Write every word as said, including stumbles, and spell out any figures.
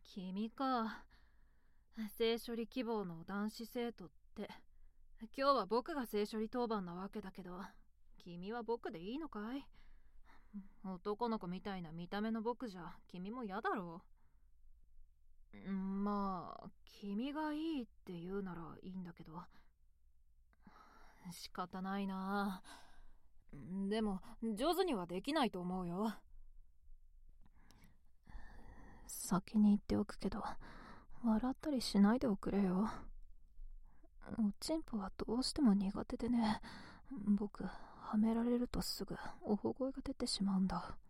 君か。性処理希望の男子生徒って。今日は僕が性処理当番なわけだけど、君は僕でいいのかい？男の子みたいな見た目の僕じゃ君も嫌だろう。まあ、君がいいって言うならいいんだけど。仕方ないな。でも、上手にはできないと思うよ。先に言っておくけど、笑ったりしないでおくれよ。おちんぽはどうしても苦手でね、僕、はめられるとすぐおほ声が出てしまうんだ。